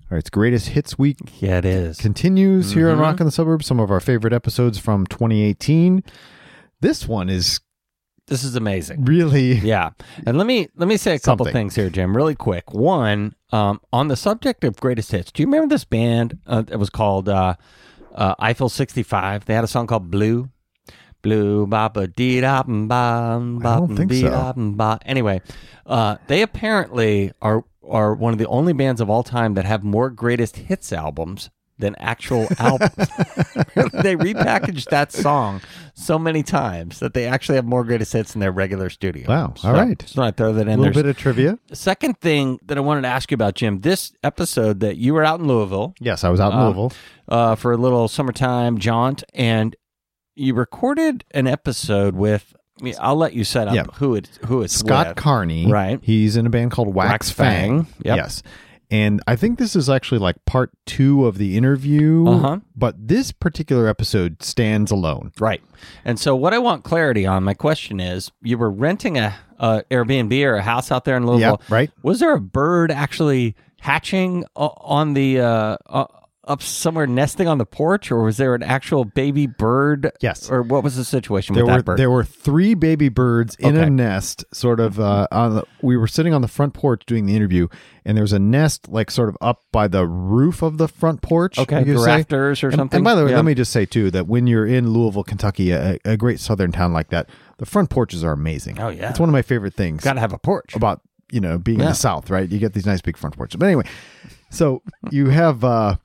All right, it's Greatest Hits Week. Yeah, it is. Continues here on Rock in the Suburbs. Some of our favorite episodes from 2018. This one is amazing. really... Yeah. And let me say a couple things here, Jim, really quick. One, on the subject of greatest hits, do you remember this band? It was called Eiffel 65. They had a song called Blue. Blue, ba ba dee da ba ba. I don't think so. Anyway, they apparently are one of the only bands of all time that have more greatest hits albums than actual albums. They repackaged that song so many times that they actually have more greatest hits in their regular studio. Wow. All right. So I throw that in there. A little bit of trivia. The second thing that I wanted to ask you about, Jim, this episode that you were out in Louisville. Yes, I was out in Louisville. For a little summertime jaunt, and you recorded an episode with... I'll let you set up who it's Scott with. Carney. Right. He's in a band called Wax Fang. Yep. Yes. And I think this is actually like part 2 of the interview, but this particular episode stands alone. Right. And so what I want clarity on, my question is, you were renting a Airbnb or a house out there in Louisville. Yep, right. Was there a bird actually hatching on the... up somewhere nesting on the porch, or was there an actual baby bird? Yes. Or what was the situation with that bird? There were 3 baby birds in a nest, sort of. We were sitting on the front porch doing the interview, and there was a nest, like sort of up by the roof of the front porch. Okay, the rafters or something. And by the way, let me just say too that when you're in Louisville, Kentucky, a great southern town like that, the front porches are amazing. Oh yeah, it's one of my favorite things. Got to have a porch about being in the South, right? You get these nice big front porches. But anyway, so you have.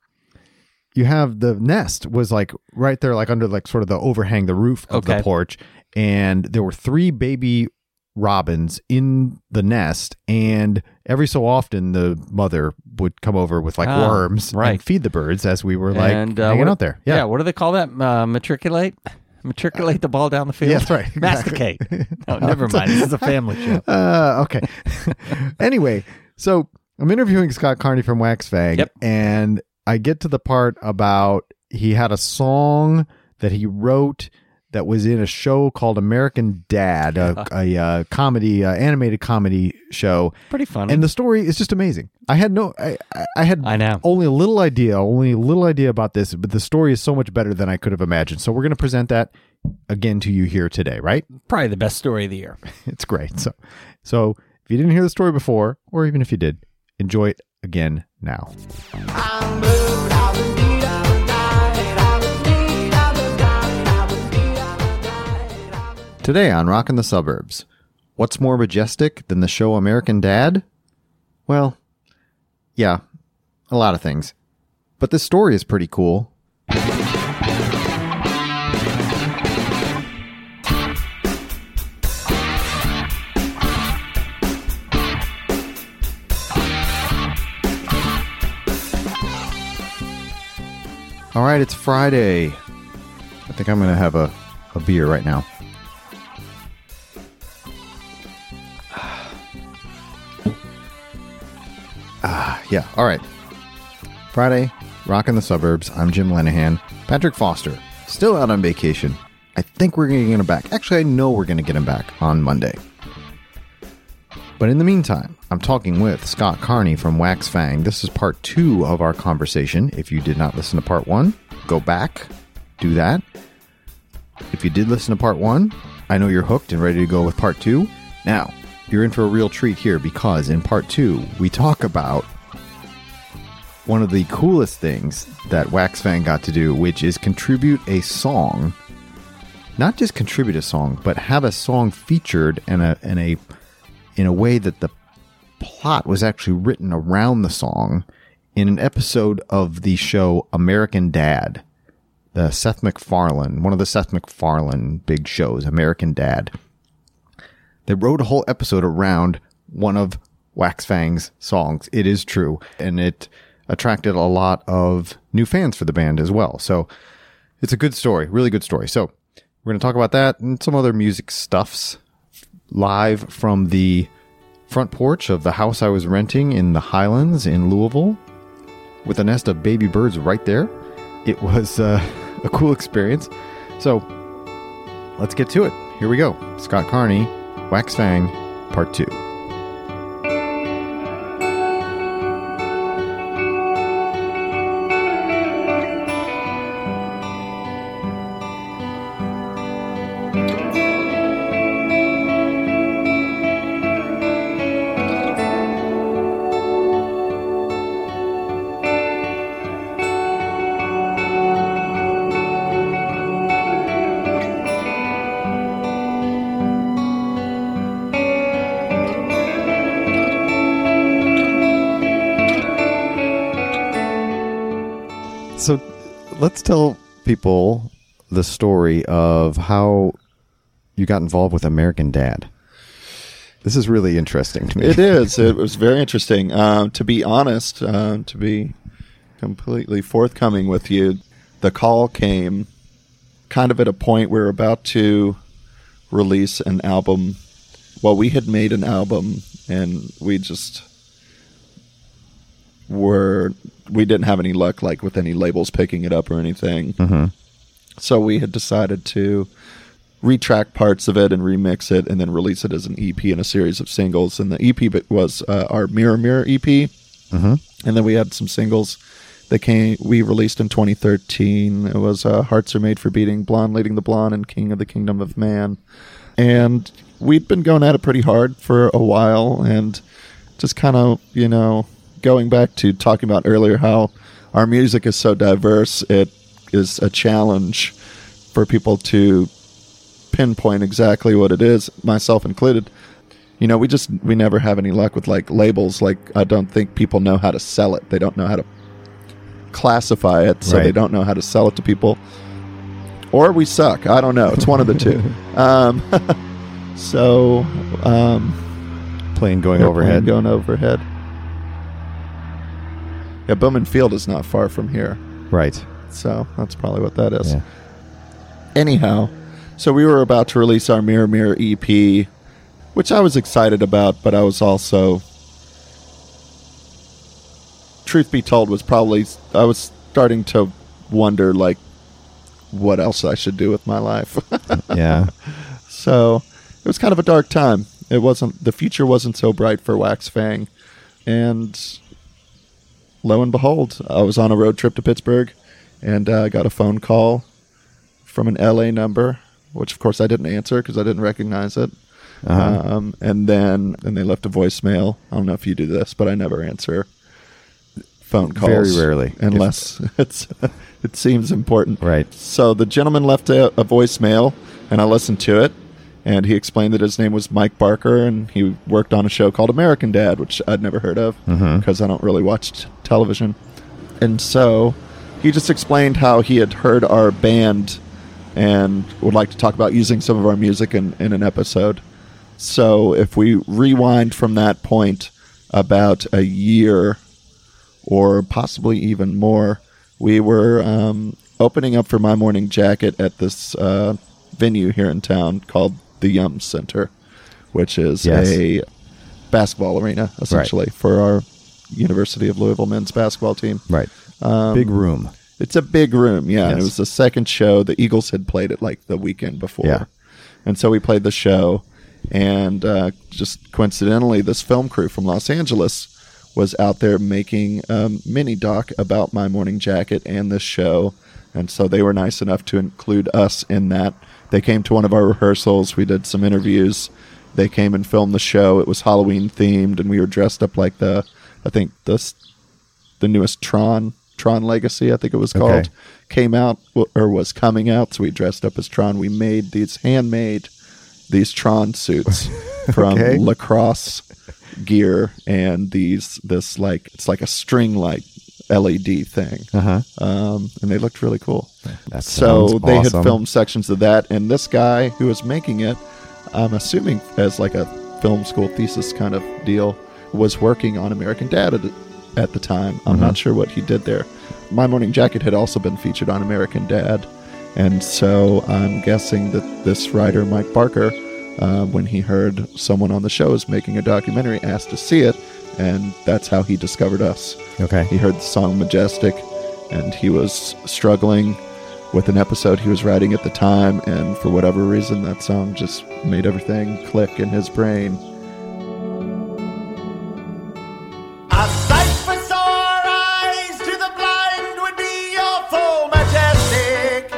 You have the nest was like right there, like under like sort of the overhang, the roof of the porch. And there were 3 baby robins in the nest. And every so often the mother would come over with like worms and feed the birds as we were like hanging out there. Yeah. What do they call that? Matriculate? Matriculate the ball down the field? Yeah, that's right. Masticate. No, never mind. This is a family show. Okay. Anyway, so I'm interviewing Scott Carney from Wax Fang. Yep. And I get to the part about he had a song that he wrote that was in a show called American Dad, a comedy, animated comedy show. Pretty funny. And the story is just amazing. I had only a little idea about this, but the story is so much better than I could have imagined. So we're going to present that again to you here today, right? Probably the best story of the year. It's great. So if you didn't hear the story before, or even if you did, enjoy it again now. Today on Rockin' the Suburbs, what's more majestic than the show American Dad? Well, yeah, a lot of things. But this story is pretty cool. All right, it's Friday. I think I'm going to have a beer right now. Yeah, all right. Friday, Rockin' the Suburbs. I'm Jim Lenahan. Patrick Foster, still out on vacation. I think we're going to get him back. Actually, I know we're going to get him back on Monday. But in the meantime, I'm talking with Scott Carney from Wax Fang. This is part 2 of our conversation. If you did not listen to part 1, go back, do that. If you did listen to part 1, I know you're hooked and ready to go with part 2. Now, you're in for a real treat here because in part 2, we talk about one of the coolest things that Wax Fang got to do, which is contribute a song. Not just contribute a song, but have a song featured in a way that the plot was actually written around the song in an episode of the show American Dad. One of the Seth MacFarlane big shows, American Dad. They wrote a whole episode around one of Wax Fang's songs. It is true. And it attracted a lot of new fans for the band as well. So it's a good story, really good story. So we're going to talk about that and some other music stuffs live from the front porch of the house I was renting in the Highlands in Louisville with a nest of baby birds right there. It was a cool experience. So let's get to it. Here we go. Scott Carney, Wax Fang, Part 2. So let's tell people the story of how you got involved with American Dad. This is really interesting to me. It is. It was very interesting. To be honest, to be completely forthcoming with you, the call came kind of at a point where we were about to release an album. Well, we had made an album, and we didn't have any luck like with any labels picking it up or anything. Mm-hmm. So we had decided to retrack parts of it and remix it and then release it as an EP and a series of singles. And the EP was our Mirror Mirror EP. Mm-hmm. And then we had some singles that we released in 2013. It was Hearts Are Made for Beating, Blonde Leading the Blonde, and King of the Kingdom of Man. And we'd been going at it pretty hard for a while, and just kind of, going back to talking about earlier how our music is so diverse, it is a challenge for people to pinpoint exactly what it is, myself included. We never have any luck with like labels. Like, I don't think people know how to sell it. They don't know how to classify it, so They don't know how to sell it to people. Or we suck. I don't know. It's one of the two. Plane going overhead. Going overhead. Yeah, Bowman Field is not far from here. Right. So that's probably what that is. Yeah. Anyhow, so we were about to release our Mirror Mirror EP, which I was excited about, but I was also, truth be told, I was starting to wonder, like, what else I should do with my life. Yeah. So it was kind of a dark time. The future wasn't so bright for Wax Fang. And lo and behold, I was on a road trip to Pittsburgh, and I got a phone call from an LA number, which of course I didn't answer because I didn't recognize it. Uh-huh. And they left a voicemail. I don't know if you do this, but I never answer phone calls. Very rarely. Unless it seems important. Right. So the gentleman left a voicemail, and I listened to it, and he explained that his name was Mike Barker, and he worked on a show called American Dad, which I'd never heard of because I don't really watch television. And so he just explained how he had heard our band and would like to talk about using some of our music in an episode. So if we rewind from that point about a year or possibly even more, we were opening up for My Morning Jacket at this venue here in town called the Yum Center, which is a basketball arena, essentially, for our University of Louisville men's basketball team. Right. Big room. It's a big room, yeah. Yes. And it was the second show. The Eagles had played it like the weekend before. Yeah. And so we played the show, and just coincidentally, this film crew from Los Angeles was out there making a mini doc about My Morning Jacket and this show. And so they were nice enough to include us in that. They came to one of our rehearsals. We did some interviews. They came and filmed the show. It was Halloween themed, and we were dressed up like the newest Tron Legacy, I think it was called, came out or was coming out. So we dressed up as Tron. We made handmade these Tron suits from lacrosse gear and it's like a string light LED thing. And they looked really cool. So they had filmed sections of that, and this guy who was making it, I'm assuming as like a film school thesis kind of deal, was working on American Dad at the time. I'm not sure what he did there. My Morning Jacket had also been featured on American Dad, and so I'm guessing that this writer, Mike Barker, when he heard someone on the show is making a documentary, asked to see it, and that's how he discovered us. Okay. He heard the song Majestic, and he was struggling with an episode he was writing at the time, and for whatever reason, that song just made everything click in his brain. A sight for sore eyes to the blind would be your full majestic.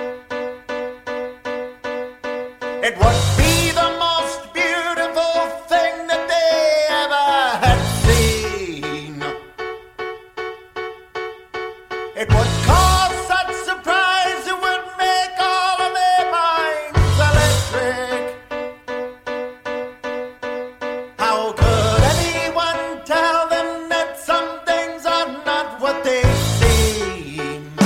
It would be the most beautiful thing that they ever had seen. It would cause such surprise, it would make all of their minds electric. How could anyone tell them that some things are not what they seem?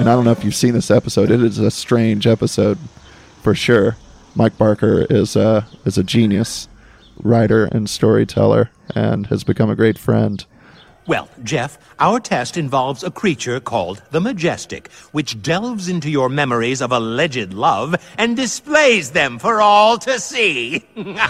And I don't know if you've seen this episode. It is a strange episode for sure. Mike Barker is a genius writer and storyteller and has become a great friend. Well, Jeff, our test involves a creature called the Majestic, which delves into your memories of alleged love and displays them for all to see.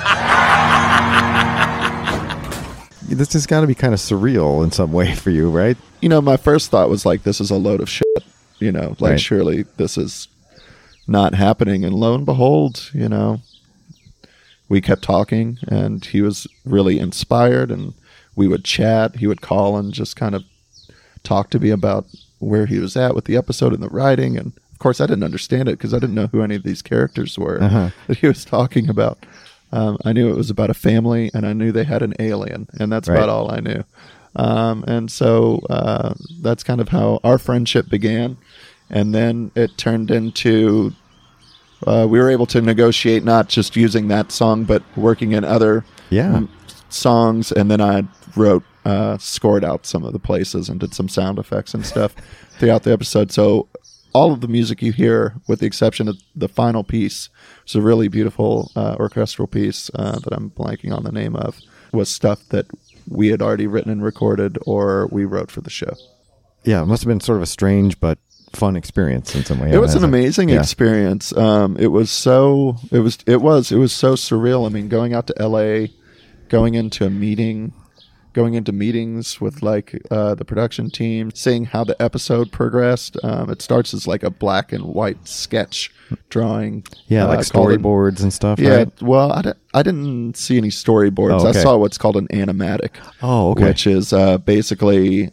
This has got to be kind of surreal in some way for you, right? You know, my first thought was like, this is a load of shit. You know, like, Right. surely this is not happening. And lo and behold, you know, we kept talking and he was really inspired and we would chat. He would call and just kind of talk to me about where he was at with the episode and the writing. And of course, I didn't understand it because I didn't know who any of these characters were that he was talking about. I knew it was about a family and I knew they had an alien, and that's Right. about all I knew. And so that's kind of how our friendship began. And then it turned into we were able to negotiate not just using that song, but working in other Yeah. songs. And then I scored out some of the places and did some sound effects and stuff throughout the episode. So all of the music you hear, with the exception of the final piece, it's a really beautiful orchestral piece that I'm blanking on the name of, was stuff that we had already written and recorded or we wrote for the show. Yeah, it must have been sort of a strange but fun experience in some way. It was an As a- amazing yeah. experience. It was so surreal. I mean, going out to LA, going into meetings with like the production team, seeing how the episode progressed. It starts as like a black and white sketch drawing. Yeah, like called an- storyboards and stuff, Yeah, right? well, I didn't see any storyboards. Oh, okay. I saw what's called an animatic. Oh, okay. Which is basically,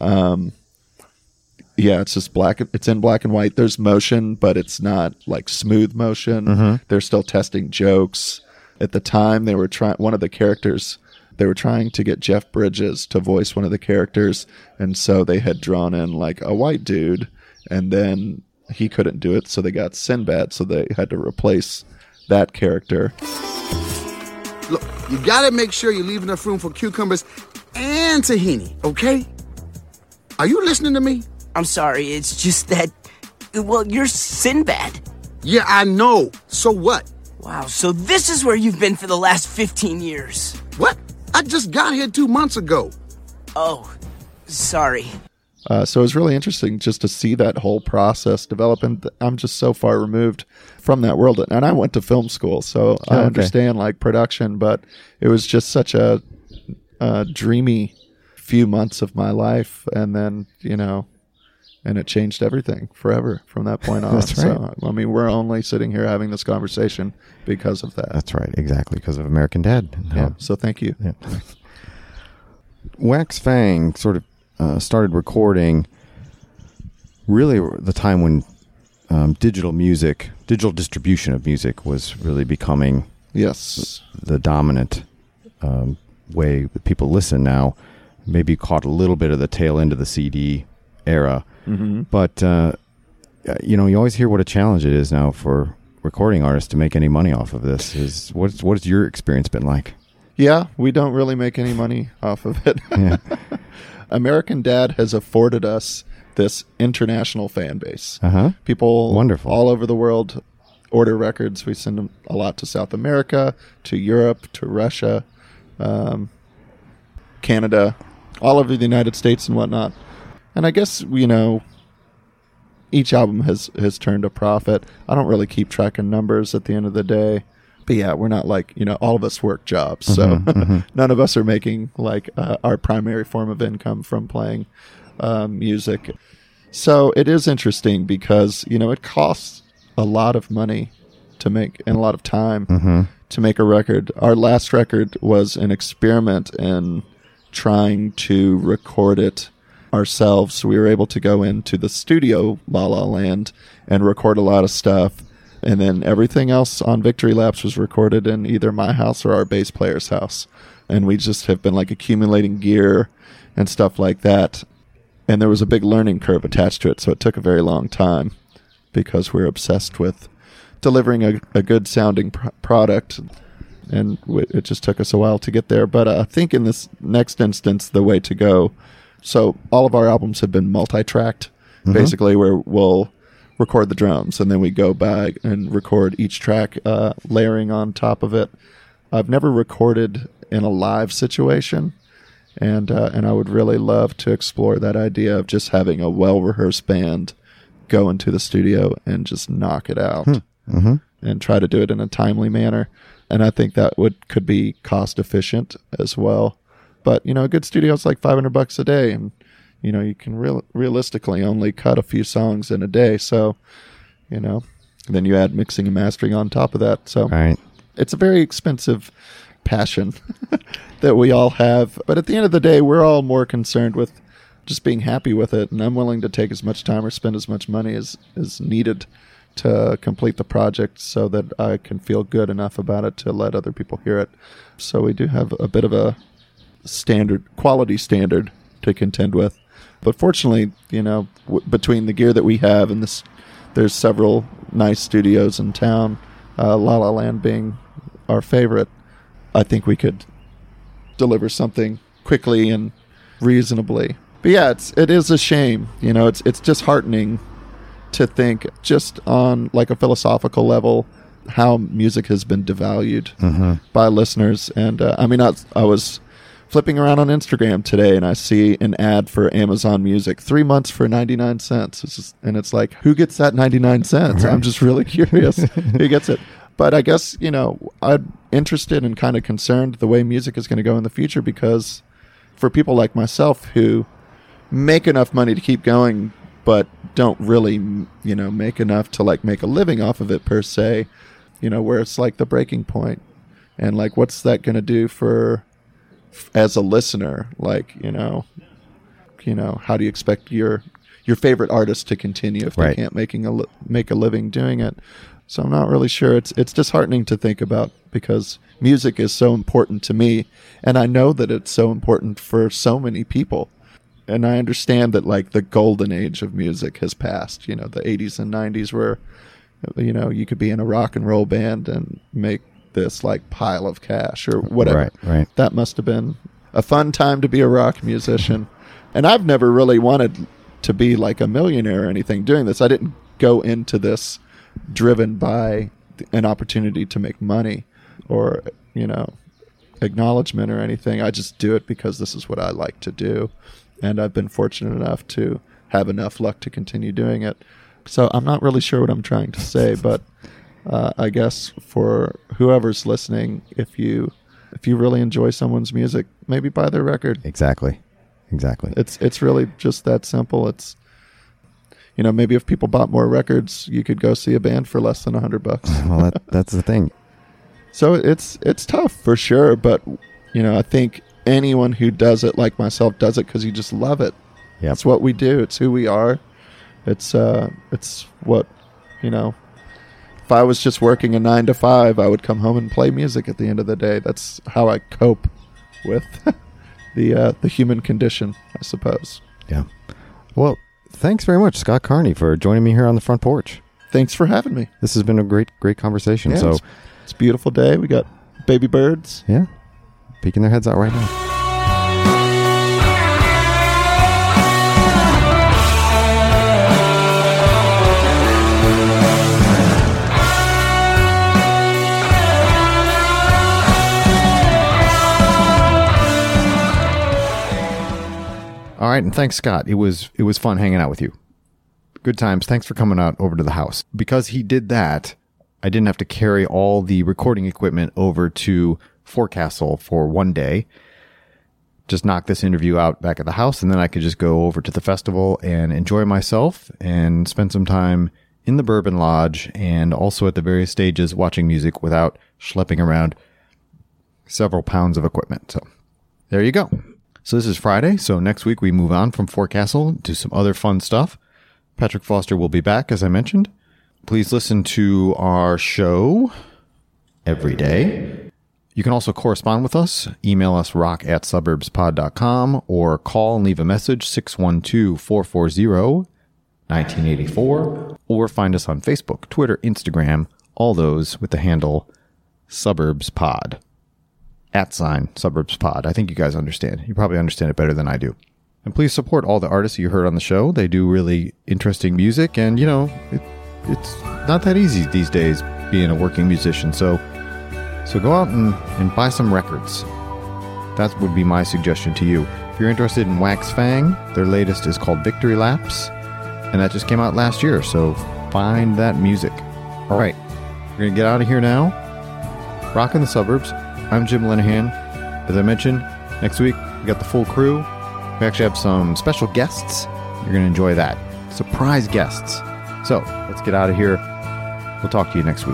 it's just black. It's in black and white. There's motion, but it's not like smooth motion. Mm-hmm. They're still testing jokes. At the time, they were trying. One of the characters, they were trying to get Jeff Bridges to voice one of the characters, and so they had drawn in like a white dude, and then he couldn't do it, so they got Sinbad, so they had to replace that character. Look, you gotta make sure you leave enough room for cucumbers and tahini, okay? Are you listening to me? I'm sorry, it's just that, well, you're Sinbad. Yeah, I know. So what? Wow, so this is where you've been for the last 15 years. What? I just got here 2 months ago. Oh, sorry. So it was really interesting just to see that whole process develop. And I'm just so far removed from that world. And I went to film school, so I okay. understand like production, but it was just such a dreamy few months of my life. And then, you know, and it changed everything forever from that point on. That's right. So, I mean, we're only sitting here having this conversation because of that. That's right, exactly, because of American Dad. Yeah. So thank you. Yeah. Wax Fang sort of started recording really the time when digital distribution of music was really becoming Yes. the dominant way that people listen now. Maybe caught a little bit of the tail end of the CD era. Mm-hmm. But, you know, you always hear what a challenge it is now for recording artists to make any money off of this. What has your experience been like? Yeah, we don't really make any money off of it. Yeah. American Dad has afforded us this international fan base. Uh-huh. People Wonderful. all over the world order records. We send them a lot to South America, to Europe, to Russia, Canada, all over the United States and whatnot. And I guess, you know, each album has turned a profit. I don't really keep track of numbers at the end of the day. But yeah, we're not like, you know, all of us work jobs. So none of us are making like our primary form of income from playing music. So it is interesting because, you know, it costs a lot of money to make and a lot of time to make a record. Our last record was an experiment in trying to record it ourselves. We were able to go into the studio La La Land and record a lot of stuff. And then everything else on Victory Laps was recorded in either my house or our bass player's house. And we just have been like accumulating gear and stuff like that. And there was a big learning curve attached to it. So it took a very long time because we're obsessed with delivering a good sounding product. And it just took us a while to get there. But I think in this next instance, the way to go. So all of our albums have been multi-tracked, basically, where we'll record the drums, and then we go back and record each track, layering on top of it. I've never recorded in a live situation, and I would really love to explore that idea of just having a well-rehearsed band go into the studio and just knock it out and try to do it in a timely manner. And I think that could be cost efficient as well. But, a good studio is like $500 a day, and, you can realistically only cut a few songs in a day. So, then you add mixing and mastering on top of that. So it's a very expensive passion that we all have. But at the end of the day, we're all more concerned with just being happy with it. And I'm willing to take as much time or spend as much money as needed to complete the project so that I can feel good enough about it to let other people hear it. So we do have a bit of a quality standard to contend with. But fortunately, between the gear that we have and this, there's several nice studios in town, La La Land being our favorite, I think we could deliver something quickly and reasonably. But yeah, it is a shame. It's disheartening to think, just on like a philosophical level, how music has been devalued by listeners. And I was flipping around on Instagram today, and I see an ad for Amazon Music, 3 months for 99 cents. And it's like, who gets that 99 cents? I'm just really curious who gets it. But I guess, I'm interested and kind of concerned the way music is going to go in the future, because for people like myself who make enough money to keep going, but don't really, make enough to like make a living off of it per se, where it's like the breaking point. And like, what's that going to do for, as a listener? Like, how do you expect your favorite artist to continue if they can't make a living doing it? So I'm not really sure. It's disheartening to think about, because music is so important to me, and I know that it's so important for so many people. And I understand that like the golden age of music has passed, the 80s and 90s, where, you could be in a rock and roll band and make this like pile of cash or whatever. Right. That must have been a fun time to be a rock musician. And I've never really wanted to be like a millionaire or anything doing this. I didn't go into this driven by an opportunity to make money or, acknowledgement or anything. I just do it because this is what I like to do. And I've been fortunate enough to have enough luck to continue doing it. So I'm not really sure what I'm trying to say, but I guess for whoever's listening, if you really enjoy someone's music, maybe buy their record. Exactly. It's really just that simple. It's, maybe if people bought more records, you could go see a band for less than $100. Well, that's the thing. So it's tough for sure, but I think anyone who does it like myself does it because you just love it. Yeah, it's what we do. It's who we are. It's what, if I was just working a 9 to 5, I would come home and play music at the end of the day. That's how I cope with the human condition, I suppose. Yeah. Well, thanks very much, Scott Carney, for joining me here on the front porch. Thanks for having me. This has been a great conversation. Yeah, it's a beautiful day. We got baby birds. Yeah. Peeking their heads out right now. All right, and thanks, Scott. It was fun hanging out with you. Good times. Thanks for coming out over to the house. Because he did that, I didn't have to carry all the recording equipment over to Forecastle for one day. Just knock this interview out back at the house, and then I could just go over to the festival and enjoy myself and spend some time in the Bourbon Lodge and also at the various stages watching music without schlepping around several pounds of equipment. So there you go. So this is Friday, so next week we move on from Forecastle to some other fun stuff. Patrick Foster will be back, as I mentioned. Please listen to our show every day. You can also correspond with us. Email us rock@suburbspod.com or call and leave a message 612-440-1984 or find us on Facebook, Twitter, Instagram, all those with the handle SuburbsPod. @ SuburbsPod. I think you guys understand. You probably understand it better than I do. And please support all the artists you heard on the show. They do really interesting music, and it's not that easy these days being a working musician. So go out and buy some records. That would be my suggestion to you. If you're interested in Wax Fang, their latest is called Victory Laps, and that just came out last year. So find that music. All right, we're going to get out of here now. Rockin' the Suburbs. I'm Jim Lenahan. As I mentioned, next week we got the full crew. We actually have some special guests. You're going to enjoy that. Surprise guests. So let's get out of here. We'll talk to you next week.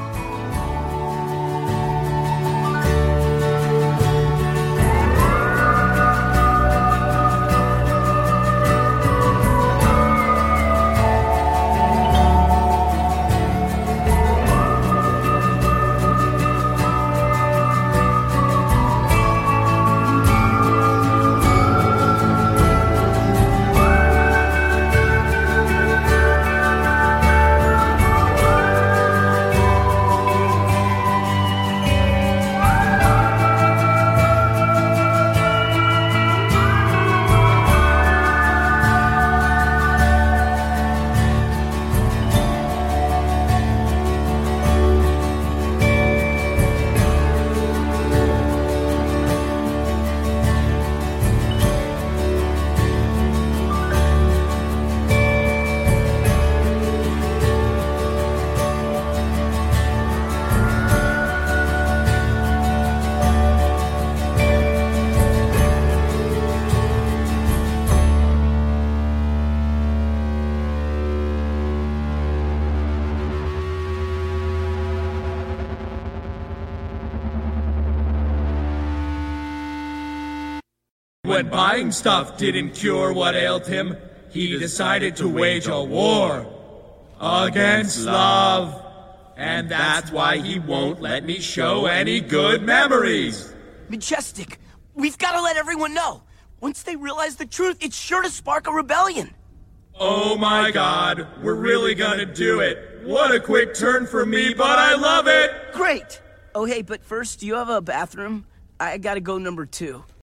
When buying stuff didn't cure what ailed him, he decided to wage a war against love. And that's why he won't let me show any good memories. Majestic, we've got to let everyone know. Once they realize the truth, it's sure to spark a rebellion. Oh my God, we're really gonna do it. What a quick turn for me, but I love it! Great! Oh hey, but first, do you have a bathroom? I gotta go number 2.